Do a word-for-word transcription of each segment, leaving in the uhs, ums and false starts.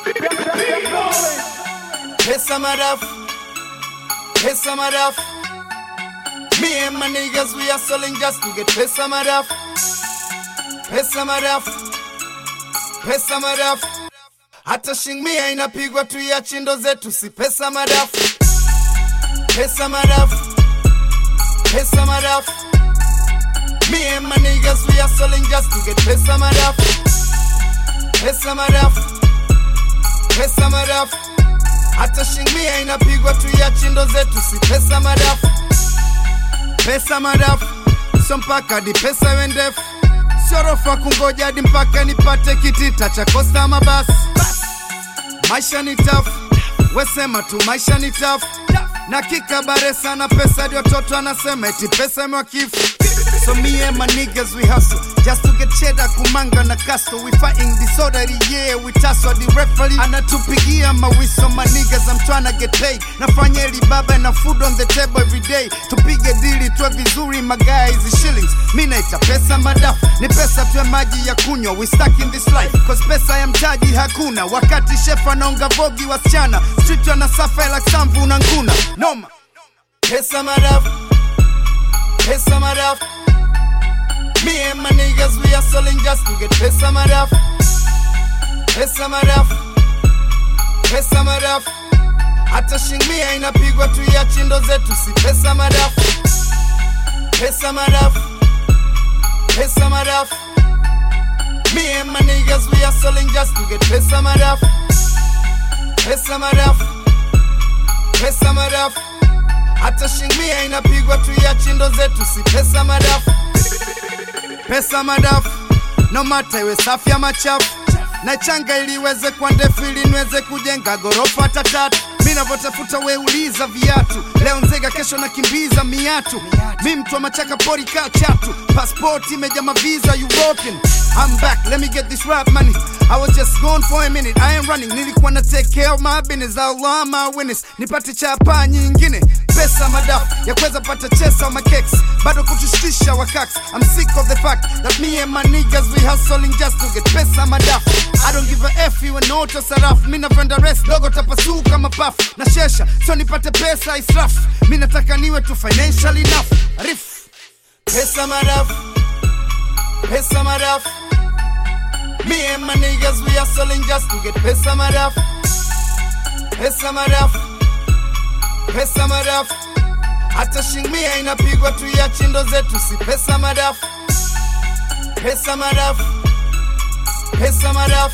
Pesa madafu, pesa madafu. Me and my niggas, we are selling just to get pesa madafu, pesa madafu, pesa madafu. Hata shingmia inapigwa tu ya chindo zetu, si pesa madafu, pesa madafu, pesa madafu. Me and my niggas, we are selling just to get pesa madafu, pesa madafu, pesa madafu. Hata shingmia inapigwa tu ya chindo zetu, si pesa madafu, pesa madafu. So mpaka di pesa wendefu, siorofa kungoja di mpaka nipate kitita cha kosta mabasi. Maisha ni tough, wesema tu maisha ni tough. Na kika bare sana pesa dio toto anasema eti pesa mwakifu. So me and my niggas we hustle just to get cheddar, kumanga na kasto. We fighting disorder, yeah, we tussle. The referee anatupigia mawiso. My niggas, I'm tryna get paid. Nafanya eli baba na food on the table every day. Tupige dili tuwe vizuri, my guys is shillings. Mina ita pesa madafu, ni pesa tuwe maji ya kunywa. We stuck in this life, cause pesa ya mtaji hakuna. Wakati chef anaonga vogi wasichana, street wana suffer like samvu na nguna. Noma. Pesa madafu, pesa madafu. Me and my niggas, we are selling just to get pesa madafu, pesa madafu, pesa madafu. Hata shingmia inapigwa tu ya chindo zetu, si pesa madafu, pesa madafu, pesa madafu. Me and my niggas, we are selling just to get pesa madafu, pesa madafu, pesa madafu. Hata shingmia inapigwa tu ya chindo zetu, si pesa madafu, pesa madafu. No matter iwe safi ama chafu, na changa ili iweze kwa ndefu, ili niweze kujenga gorofa tatatu. Mina votafuta we uliza viatu, leo nzega kesho na kimbiza miatu. Mi mtu wa machaka pori ka chatu, passport imeja maviza European. I'm back, let me get this rap money. I was just gone for a minute, I ain't running. Nilikuwa na take care of my business, Allah my witness. Nipate chapa nyingine, pesa madafu ya kweza pata chesa wa makeks, bado kutushtisha wakaks. I'm sick of the fact that me and my niggas we hustling just to get pesa madafu. I don't give a F you and auto sarafu. Mina venda rest, dogo tapasu kama puff. Na shesha, so nipate pesa israfu. Mina taka niwe tu financial enough. Rif. Pesa madafu, pesa madafu. Me and my niggas we are selling just to get pesa madafu, pesa madafu, pesa madafu. Hata shingmia inapigwa tu ya chindo zetu, si pesa madafu, pesa madafu, pesa madafu.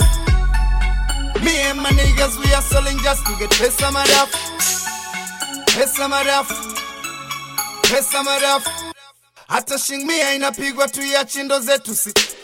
Me and my niggas we are selling just to get pesa madafu, pesa madafu, pesa madafu. Hata shingmia inapigwa tu ya chindo zetu, si